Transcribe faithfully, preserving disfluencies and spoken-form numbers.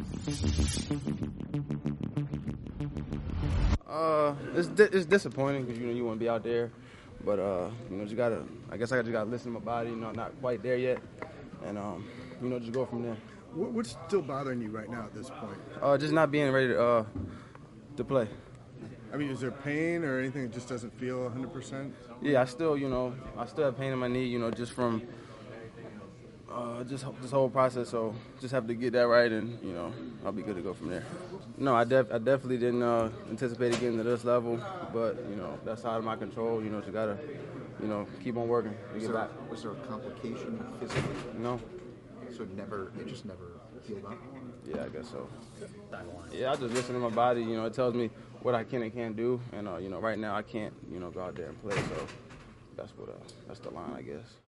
Uh, it's di- it's disappointing because you know you want to be out there, but uh, you know, just gotta. I guess I just gotta listen to my body. You know, not quite there yet, and um, you know, just go from there. What, what's still bothering you right now at this point? Uh, just not being ready to uh to play. I mean, is there pain or anything that just doesn't feel one hundred percent? Yeah, I still, you know, I still have pain in my knee. You know, just from uh, just this whole process. So just have to get that right, and you know, I'll be good to go from there. No, I def I definitely didn't uh, anticipate getting to this level, but you know, that's out of my control. You know, just gotta, you know, keep on working to Was get there, back. was there a complication physically? No. So it never, it just never healed up? Yeah, I guess so. Yeah, I just listen to my body. You know, it tells me what I can and can't do, and uh, you know, right now I can't, you know, go out there and play. So that's what uh, that's the line, I guess.